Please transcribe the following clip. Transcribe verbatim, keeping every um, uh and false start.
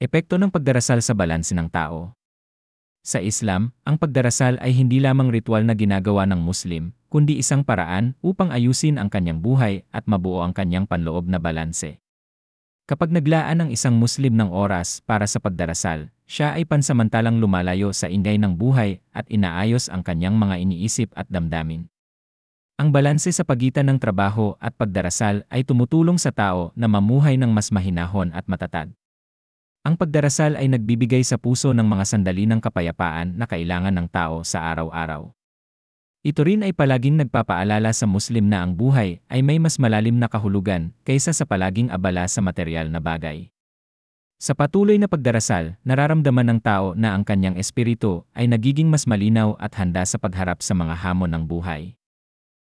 Epekto ng pagdarasal sa balanse ng tao. Sa Islam, ang pagdarasal ay hindi lamang ritual na ginagawa ng Muslim, kundi isang paraan upang ayusin ang kanyang buhay at mabuo ang kanyang panloob na balanse. Kapag naglaan ang isang Muslim ng oras para sa pagdarasal, siya ay pansamantalang lumalayo sa ingay ng buhay at inaayos ang kanyang mga iniisip at damdamin. Ang balanse sa pagitan ng trabaho at pagdarasal ay tumutulong sa tao na mamuhay ng mas mahinahon at matatag. Ang pagdarasal ay nagbibigay sa puso ng mga sandali ng kapayapaan na kailangan ng tao sa araw-araw. Ito rin ay palaging nagpapaalala sa Muslim na ang buhay ay may mas malalim na kahulugan kaysa sa palaging abala sa materyal na bagay. Sa patuloy na pagdarasal, nararamdaman ng tao na ang kanyang espiritu ay nagiging mas malinaw at handa sa pagharap sa mga hamon ng buhay.